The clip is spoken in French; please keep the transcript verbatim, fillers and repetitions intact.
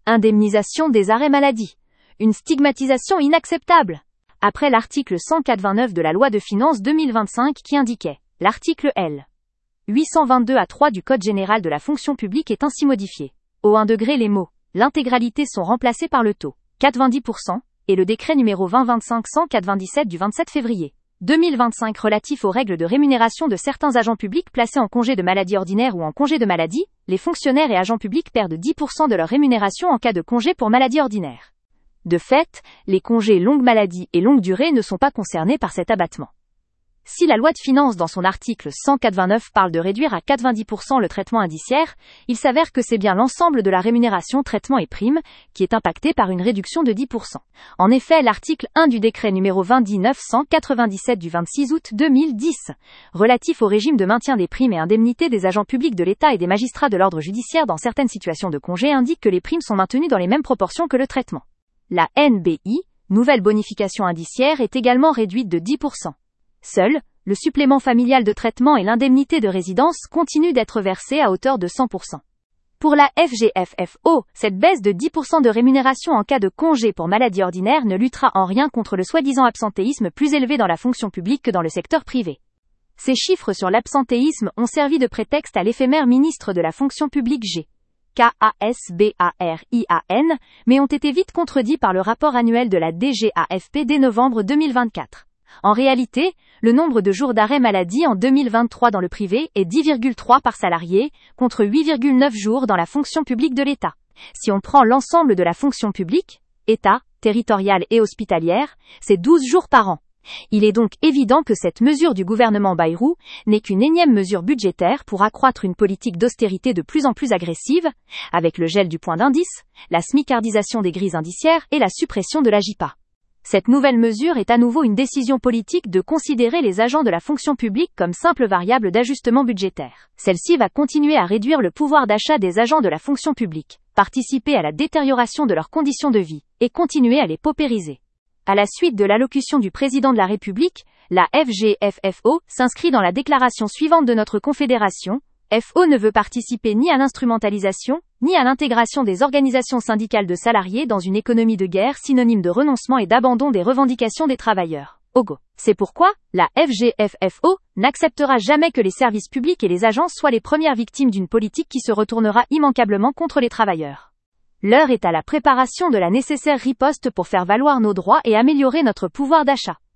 Indemnisation des arrêts maladie. Une stigmatisation inacceptable. Après l'article cent quatre vingt-neuf de la loi de finances deux mille vingt-cinq qui indiquait « L'article L. huit cent vingt-deux A trois du Code général de la fonction publique est ainsi modifié. Au un degré, les mots « l'intégralité » sont remplacés par le taux « quatre-vingt-dix pour cent » et le décret numéro vingt vingt-cinq cent quatre-vingt-dix-sept du vingt-sept février deux mille vingt-cinq relatif aux règles de rémunération de certains agents publics placés en congé de maladie ordinaire ou en congé de maladie. Les fonctionnaires et agents publics perdent dix pour cent de leur rémunération en cas de congé pour maladie ordinaire. De fait, les congés longue maladie et longue durée ne sont pas concernés par cet abattement. Si la loi de finances dans son article cent quatre-vingt-neuf parle de réduire à quatre-vingt-dix pour cent le traitement indiciaire, il s'avère que c'est bien l'ensemble de la rémunération traitement et prime qui est impacté par une réduction de dix pour cent. En effet, l'article un du décret numéro vingt mille neuf cent quatre-vingt-dix-sept du vingt-six août deux mille dix, relatif au régime de maintien des primes et indemnités des agents publics de l'État et des magistrats de l'ordre judiciaire dans certaines situations de congé indique que les primes sont maintenues dans les mêmes proportions que le traitement. La N B I, nouvelle bonification indiciaire, est également réduite de dix pour cent. Seul, le supplément familial de traitement et l'indemnité de résidence continuent d'être versés à hauteur de cent pour cent. Pour la F G F F O, cette baisse de dix pour cent de rémunération en cas de congé pour maladie ordinaire ne luttera en rien contre le soi-disant absentéisme plus élevé dans la fonction publique que dans le secteur privé. Ces chiffres sur l'absentéisme ont servi de prétexte à l'éphémère ministre de la fonction publique G. K A S B A R I A N, mais ont été vite contredits par le rapport annuel de la D G A F P dès novembre deux mille vingt-quatre. En réalité, le nombre de jours d'arrêt maladie en deux mille vingt-trois dans le privé est dix virgule trois par salarié, contre huit virgule neuf jours dans la fonction publique de l'État. Si on prend l'ensemble de la fonction publique, État, territoriale et hospitalière, c'est douze jours par an. Il est donc évident que cette mesure du gouvernement Bayrou n'est qu'une énième mesure budgétaire pour accroître une politique d'austérité de plus en plus agressive, avec le gel du point d'indice, la smicardisation des grilles indiciaires et la suppression de la J P A. Cette nouvelle mesure est à nouveau une décision politique de considérer les agents de la fonction publique comme simple variable d'ajustement budgétaire. Celle-ci va continuer à réduire le pouvoir d'achat des agents de la fonction publique, participer à la détérioration de leurs conditions de vie, et continuer à les paupériser. À la suite de l'allocution du président de la République, la F G F F O s'inscrit dans la déclaration suivante de notre Confédération. F O ne veut participer ni à l'instrumentalisation, ni à l'intégration des organisations syndicales de salariés dans une économie de guerre synonyme de renoncement et d'abandon des revendications des travailleurs. O G O. C'est pourquoi, la F G F F O n'acceptera jamais que les services publics et les agences soient les premières victimes d'une politique qui se retournera immanquablement contre les travailleurs. L'heure est à la préparation de la nécessaire riposte pour faire valoir nos droits et améliorer notre pouvoir d'achat.